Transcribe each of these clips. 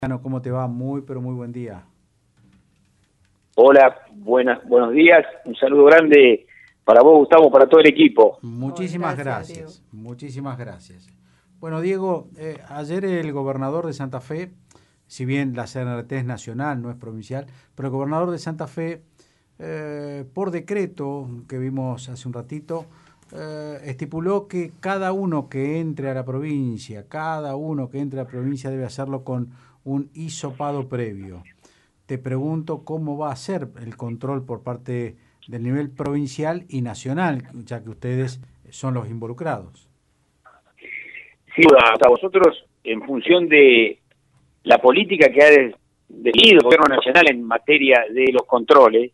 ¿Cómo te va? Muy, pero muy buen día. Hola, buenos días. Un saludo grande para vos, Gustavo, para todo el equipo. Muchísimas gracias, muchísimas gracias. Bueno, Diego, ayer el gobernador de Santa Fe, si bien la CNRT es nacional, no es provincial, pero el gobernador de Santa Fe, por decreto que vimos hace un ratito, estipuló que cada uno que entre a la provincia, debe hacerlo con un hisopado previo. Te pregunto cómo va a ser el control por parte del nivel provincial y nacional, ya que ustedes son los involucrados. Sí, a vosotros, en función de la política que ha definido el gobierno nacional en materia de los controles,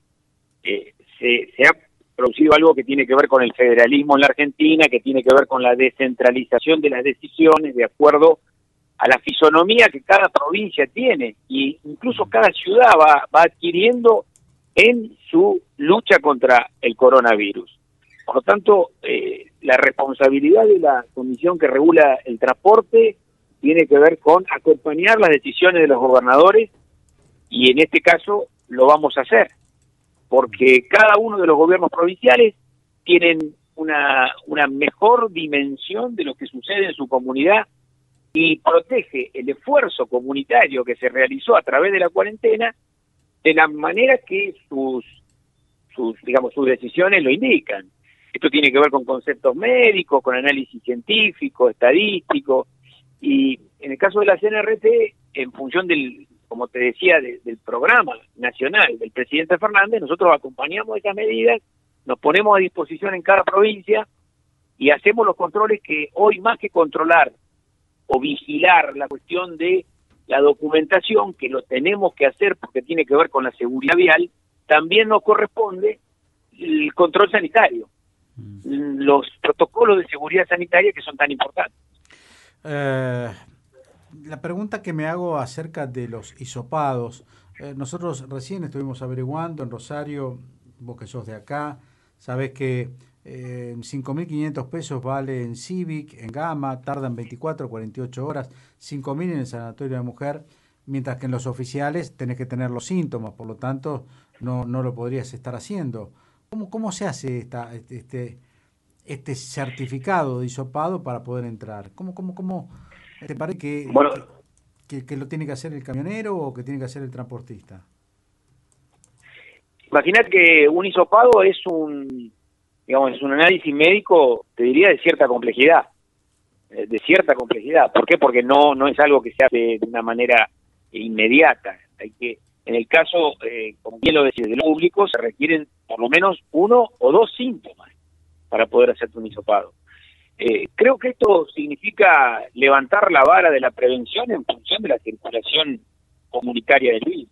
se ha producido algo que tiene que ver con el federalismo en la Argentina, que tiene que ver con la descentralización de las decisiones de acuerdo a la fisonomía que cada provincia tiene, y incluso cada ciudad va adquiriendo en su lucha contra el coronavirus. Por lo tanto, la responsabilidad de la comisión que regula el transporte tiene que ver con acompañar las decisiones de los gobernadores, y en este caso lo vamos a hacer, porque cada uno de los gobiernos provinciales tienen una mejor dimensión de lo que sucede en su comunidad y protege el esfuerzo comunitario que se realizó a través de la cuarentena de la manera que sus decisiones lo indican. Esto tiene que ver con conceptos médicos, con análisis científico, estadístico, y en el caso de la CNRT, en función del, como te decía, del programa nacional del presidente Fernández, nosotros acompañamos esas medidas, nos ponemos a disposición en cada provincia y hacemos los controles que hoy, más que controlar o vigilar la cuestión de la documentación, que lo tenemos que hacer porque tiene que ver con la seguridad vial, también nos corresponde el control sanitario, los protocolos de seguridad sanitaria que son tan importantes. La pregunta que me hago acerca de los hisopados, nosotros recién estuvimos averiguando en Rosario, vos que sos de acá, sabés que 5.500 pesos vale en Civic, en Gama, tardan 24 48 horas, 5.000 en el Sanatorio de Mujer, mientras que en los oficiales tenés que tener los síntomas, por lo tanto no lo podrías estar haciendo. ¿Cómo se hace este certificado de hisopado para poder entrar? ¿Cómo te parece Bueno, que lo tiene que hacer el camionero o que tiene que hacer el transportista? imaginad que un hisopado es un análisis médico, te diría, de cierta complejidad. ¿Por qué? Porque no es algo que se hace de una manera inmediata. En el caso, como bien lo decís, del público, se requieren por lo menos 1 o 2 síntomas para poder hacerte un hisopado. Creo que esto significa levantar la vara de la prevención en función de la circulación comunitaria del virus.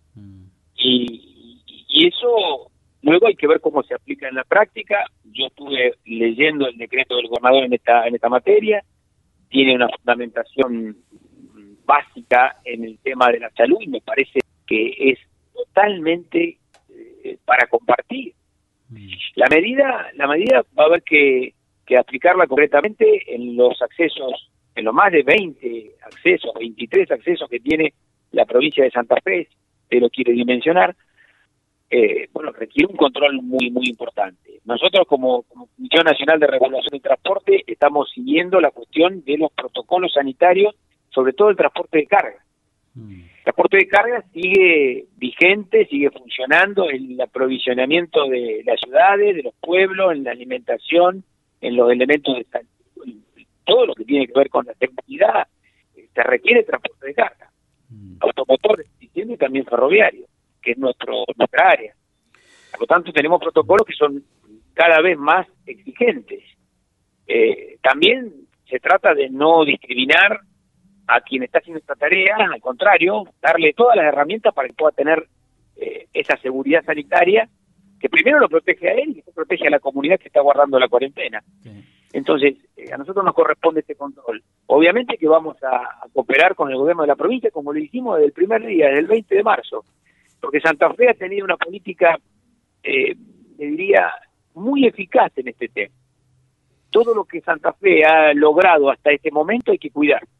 Y eso luego hay que ver cómo se aplica en la práctica. Yo estuve leyendo el decreto del gobernador en esta materia. Tiene una fundamentación básica en el tema de la salud y me parece que es totalmente para compartir. La medida va a haber que aplicarla concretamente en los accesos, en los más de 20 accesos, 23 accesos que tiene la provincia de Santa Fe, te lo quiere dimensionar. Requiere un control muy importante. Nosotros como Comisión Nacional de Regulación y Transporte estamos siguiendo la cuestión de los protocolos sanitarios, sobre todo el transporte de carga. El transporte de carga sigue vigente, sigue funcionando en el aprovisionamiento de las ciudades, de los pueblos, en la alimentación, en los elementos de todo lo que tiene que ver con la seguridad. Se requiere transporte de carga, automotor, y también ferroviario, que es nuestra área. Por lo tanto, tenemos protocolos que son cada vez más exigentes. También se trata de no discriminar a quien está haciendo esta tarea, al contrario, darle todas las herramientas para que pueda tener esa seguridad sanitaria, que primero lo protege a él y que protege a la comunidad que está guardando la cuarentena. Sí. Entonces, a nosotros nos corresponde este control. Obviamente que vamos a cooperar con el gobierno de la provincia, como lo hicimos desde el primer día, desde el 20 de marzo, porque Santa Fe ha tenido una política, le diría, muy eficaz en este tema. Todo lo que Santa Fe ha logrado hasta este momento hay que cuidar.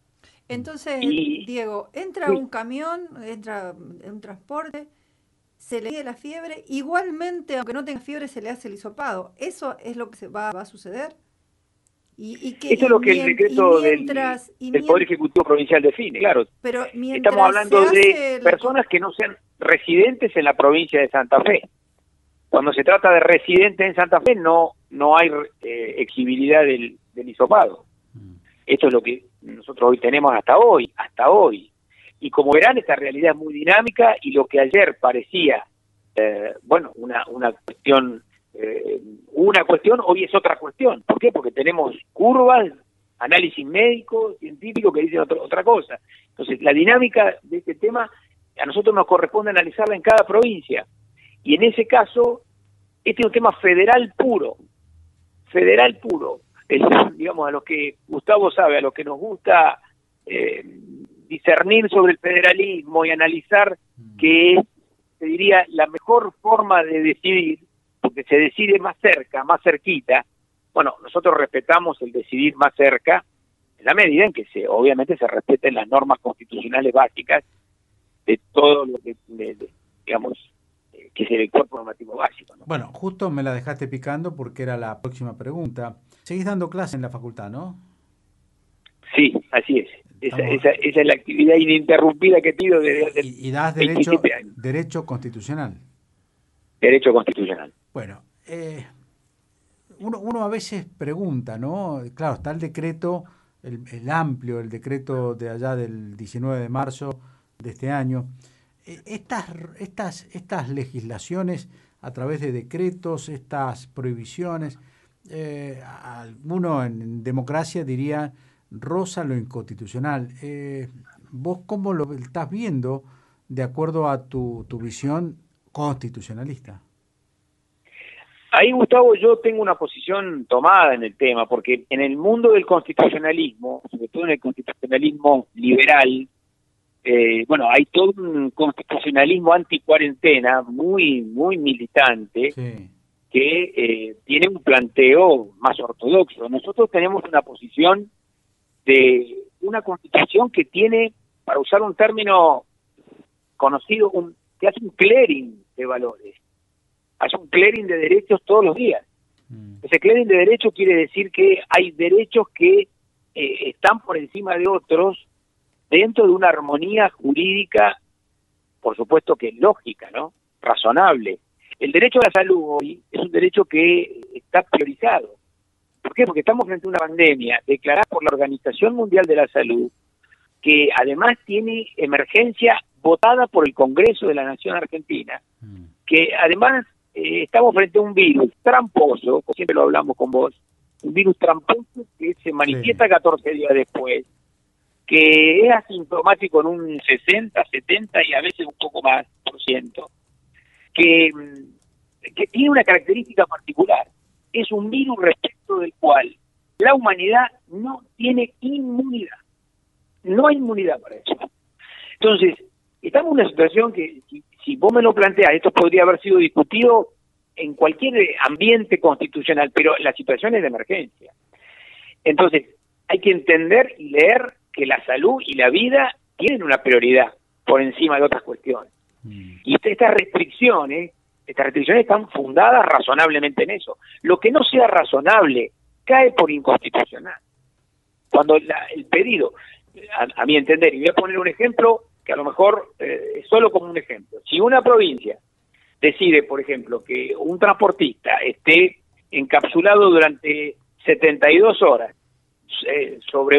Entonces, Y Diego, entra un camión, entra un transporte, se le mide la fiebre, igualmente, aunque no tenga fiebre, se le hace el hisopado. ¿Eso es lo que va a suceder? eso es lo que el decreto del Poder Ejecutivo Provincial define, claro. Pero Estamos mientras se hablando de hace personas que no sean residentes en la provincia de Santa Fe. Cuando se trata de residentes en Santa Fe no hay exigibilidad del hisopado. Esto es lo que nosotros hoy tenemos hasta hoy. Y como verán, esta realidad es muy dinámica y lo que ayer parecía, una cuestión, hoy es otra cuestión. ¿Por qué? Porque tenemos curvas, análisis médico, científico que dicen otra cosa. Entonces, la dinámica de este tema, a nosotros nos corresponde analizarla en cada provincia. Y en ese caso, este es un tema federal puro. Digamos, a lo que Gustavo sabe, a lo que nos gusta discernir sobre el federalismo y analizar que es, te diría, la mejor forma de decidir, porque se decide más cerca, más cerquita. Bueno, nosotros respetamos el decidir más cerca en la medida en que obviamente se respeten las normas constitucionales básicas de todo lo que, digamos, que es el cuerpo normativo básico, ¿no? Bueno, justo me la dejaste picando porque era la próxima pregunta. Seguís dando clase en la facultad, ¿no? Sí, así es. Esa es la actividad ininterrumpida que pido desde y das 27 años. Derecho constitucional. Derecho constitucional. Bueno, uno a veces pregunta, ¿no? Claro, está el decreto, el amplio, el decreto de allá del 19 de marzo de este año. Estas legislaciones a través de decretos, estas prohibiciones, alguno en democracia diría roza lo inconstitucional. ¿Vos cómo lo estás viendo de acuerdo a tu visión constitucionalista? Ahí, Gustavo, yo tengo una posición tomada en el tema, porque en el mundo del constitucionalismo, sobre todo en el constitucionalismo liberal, hay todo un constitucionalismo anticuarentena muy militante, sí, que tiene un planteo más ortodoxo. Nosotros tenemos una posición de una constitución que tiene, para usar un término conocido, que hace un clearing de valores, hace un clearing de derechos todos los días. Ese clearing de derechos quiere decir que hay derechos que están por encima de otros, dentro de una armonía jurídica, por supuesto que lógica, ¿no? Razonable. El derecho a la salud hoy es un derecho que está priorizado. ¿Por qué? Porque estamos frente a una pandemia declarada por la Organización Mundial de la Salud, que además tiene emergencia votada por el Congreso de la Nación Argentina, que además estamos frente a un virus tramposo, como siempre lo hablamos con vos, un virus tramposo que se manifiesta 14 días después, que es asintomático en un 60, 70 y a veces un poco más por ciento, que tiene una característica particular. Es un virus respecto del cual la humanidad no tiene inmunidad. No hay inmunidad para eso. Entonces, estamos en una situación que, si vos me lo planteás, esto podría haber sido discutido en cualquier ambiente constitucional, pero la situación es de emergencia. Entonces, hay que entender y leer que la salud y la vida tienen una prioridad por encima de otras cuestiones. Y estas restricciones están fundadas razonablemente en eso. Lo que no sea razonable cae por inconstitucional. Cuando el pedido, a mi entender, y voy a poner un ejemplo que a lo mejor es solo como un ejemplo. Si una provincia decide, por ejemplo, que un transportista esté encapsulado durante 72 horas sobre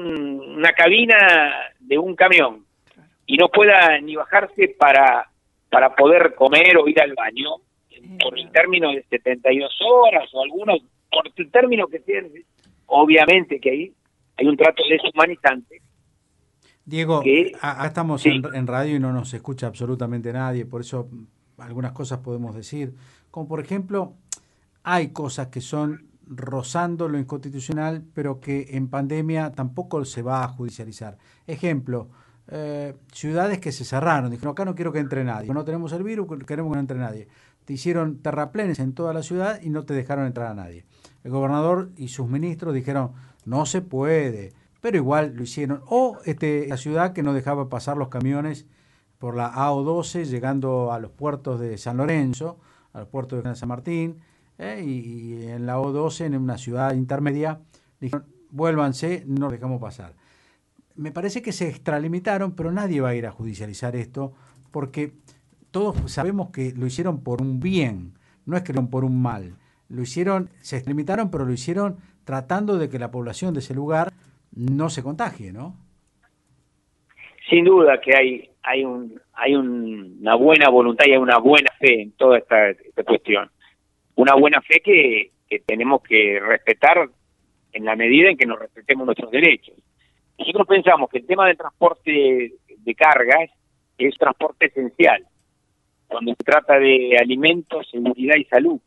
una cabina de un camión y no pueda ni bajarse para poder comer o ir al baño, por el término de 72 horas o algunos, por el término que sea, obviamente que ahí hay un trato deshumanizante. Diego, acá estamos en radio y no nos escucha absolutamente nadie, por eso algunas cosas podemos decir, como por ejemplo, hay cosas que son rozando lo inconstitucional, pero que en pandemia tampoco se va a judicializar. Ejemplo, ciudades que se cerraron, dijeron, acá no quiero que entre nadie, no tenemos el virus, queremos que no entre nadie. Te hicieron terraplenes en toda la ciudad y no te dejaron entrar a nadie. El gobernador y sus ministros dijeron, no se puede, pero igual lo hicieron. O la ciudad que no dejaba pasar los camiones por la AO12 llegando a los puertos de San Lorenzo, a los puertos de San Martín, y en la AO12, en una ciudad intermedia, dijeron, vuélvanse, no los dejamos pasar. Me parece que se extralimitaron, pero nadie va a ir a judicializar esto, porque todos sabemos que lo hicieron por un bien, no es que lo hicieron por un mal. Lo hicieron, se extralimitaron, pero lo hicieron tratando de que la población de ese lugar no se contagie, ¿no? Sin duda que hay una buena voluntad y hay una buena fe en toda esta cuestión. Una buena fe que tenemos que respetar en la medida en que nos respetemos nuestros derechos. Nosotros pensamos que el tema del transporte de cargas es transporte esencial, cuando se trata de alimentos, seguridad y salud.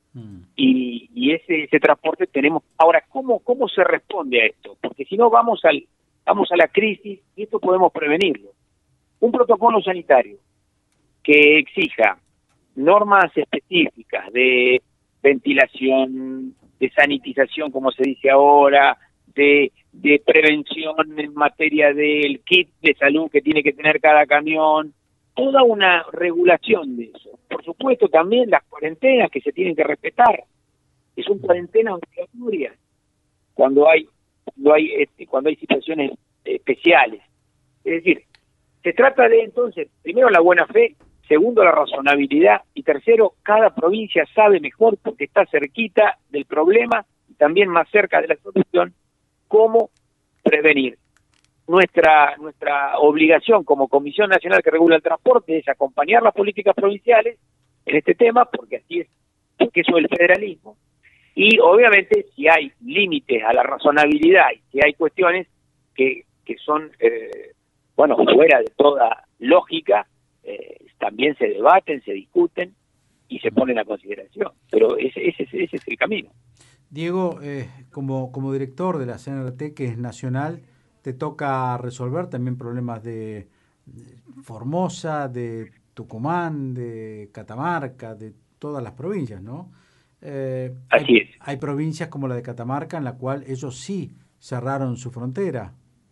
Y ese transporte tenemos. Ahora, ¿cómo se responde a esto? Porque si no vamos a la crisis, y esto podemos prevenirlo. Un protocolo sanitario que exija normas específicas de ventilación, de sanitización, como se dice ahora, de prevención en materia del kit de salud que tiene que tener cada camión, toda una regulación de eso. Por supuesto, también las cuarentenas que se tienen que respetar, que son cuarentenas obligatorias cuando hay situaciones especiales. Es decir, se trata de, entonces, primero, la buena fe, segundo, la razonabilidad, y tercero, cada provincia sabe mejor, porque está cerquita del problema y también más cerca de la solución, cómo prevenir. Nuestra obligación como Comisión Nacional que regula el transporte es acompañar las políticas provinciales en este tema, porque porque eso es el federalismo, y obviamente si hay límites a la razonabilidad y si hay cuestiones que son fuera de toda lógica, también se debaten, se discuten y se ponen a consideración, pero ese es el camino. Diego, como director de la CNRT, que es nacional, te toca resolver también problemas de Formosa, de Tucumán, de Catamarca, de todas las provincias, ¿no? Así es. Hay provincias como la de Catamarca en la cual ellos sí cerraron su frontera.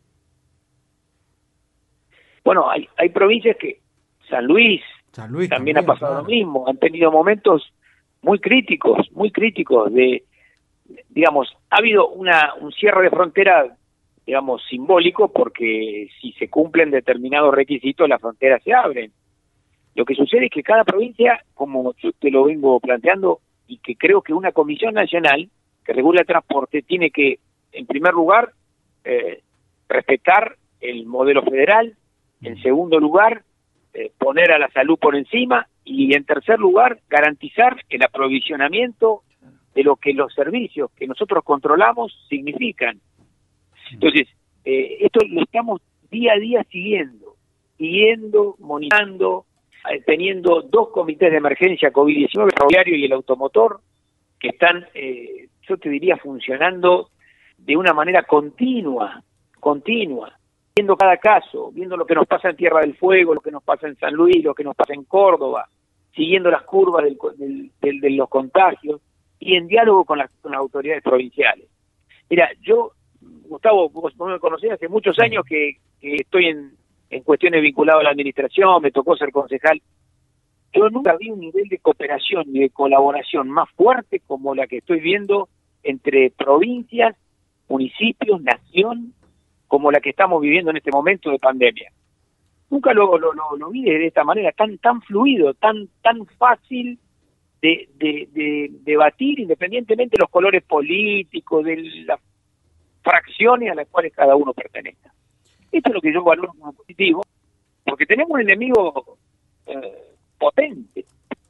Bueno, hay provincias que San Luis también ha pasado lo mismo, han tenido momentos muy críticos de, digamos, ha habido un cierre de frontera, digamos, simbólico, porque si se cumplen determinados requisitos las fronteras se abren. Lo que sucede es que cada provincia, como yo te lo vengo planteando, y que creo que una comisión nacional que regula el transporte tiene que, en primer lugar, respetar el modelo federal, en segundo lugar, poner a la salud por encima, y en tercer lugar, garantizar el aprovisionamiento de lo que los servicios que nosotros controlamos significan. Entonces, esto lo estamos día a día siguiendo, monitorando, teniendo 2 comités de emergencia COVID-19, el ferroviario y el automotor, que están, yo te diría, funcionando de una manera continua, viendo cada caso, viendo lo que nos pasa en Tierra del Fuego, lo que nos pasa en San Luis, lo que nos pasa en Córdoba, siguiendo las curvas de los contagios y en diálogo con las autoridades provinciales. Mira, yo, Gustavo, vos me conocés hace muchos años que estoy en cuestiones vinculadas a la administración, me tocó ser concejal. Yo nunca vi un nivel de cooperación y de colaboración más fuerte como la que estoy viendo entre provincias, municipios, nación, como la que estamos viviendo en este momento de pandemia. Nunca lo vi de esta manera, tan fluido, tan fácil de debatir, independientemente de los colores políticos, de las fracciones a las cuales cada uno pertenezca. Esto es lo que yo valoro como positivo, porque tenemos un enemigo potente,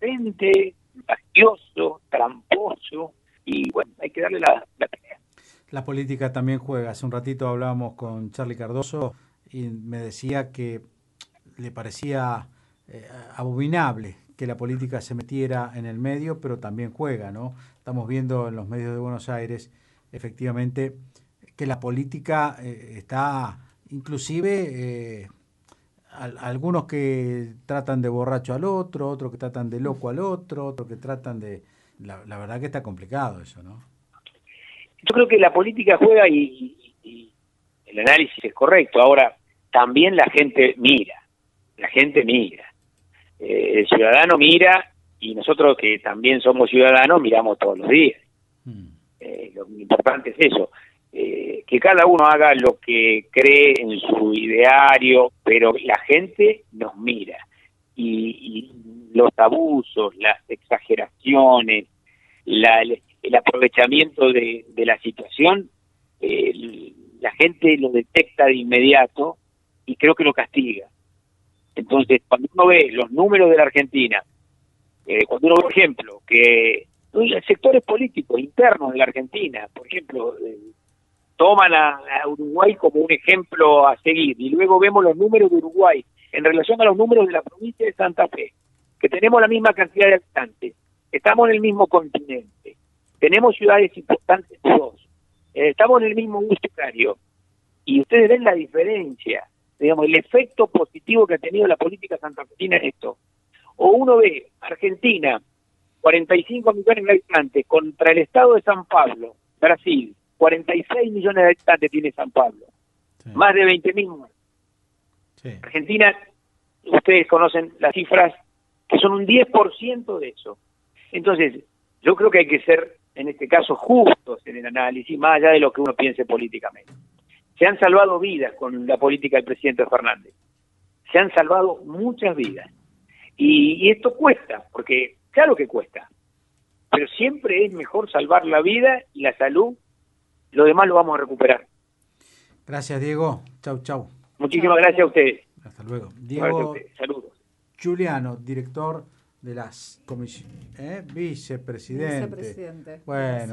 contagioso, tramposo, y bueno, hay que darle la pelea. La política también juega. Hace un ratito hablábamos con Charly Cardoso y me decía que le parecía abominable que la política se metiera en el medio, pero también juega, ¿no? Estamos viendo en los medios de Buenos Aires, efectivamente, que la política está, inclusive, algunos que tratan de borracho al otro, otros que tratan de loco al otro, otros que tratan de... La verdad que está complicado eso, ¿no? Yo creo que la política juega y el análisis es correcto. Ahora, también la gente mira. El ciudadano mira, y nosotros que también somos ciudadanos miramos todos los días. Lo importante es eso, que cada uno haga lo que cree en su ideario, pero la gente nos mira. Y los abusos, las exageraciones, el aprovechamiento de la situación, la gente lo detecta de inmediato y creo que lo castiga. Entonces, cuando uno ve los números de la Argentina, cuando uno ve, por ejemplo, que sectores políticos internos de la Argentina, por ejemplo, toman a Uruguay como un ejemplo a seguir, y luego vemos los números de Uruguay en relación a los números de la provincia de Santa Fe, que tenemos la misma cantidad de habitantes, estamos en el mismo continente, tenemos ciudades importantes todos, estamos en el mismo uso horario, y ustedes ven la diferencia, digamos, el efecto positivo que ha tenido la política santafesina en esto. O uno ve Argentina, 45 millones de habitantes, contra el estado de San Pablo, Brasil, 46 millones de habitantes tiene San Pablo, más de 20.000 muertos. Argentina, ustedes conocen las cifras, que son un 10% de eso. Entonces, yo creo que hay que ser, en este caso, justos en el análisis, más allá de lo que uno piense políticamente. Se han salvado vidas con la política del presidente Fernández. Se han salvado muchas vidas. Y esto cuesta, porque claro que cuesta, pero siempre es mejor salvar la vida y la salud, lo demás lo vamos a recuperar. Gracias, Diego. Chau. Muchísimas gracias a ustedes. Hasta luego. Diego Saludos. Giuliano, director de las comisiones, vicepresidente. Vicepresidente. Bueno.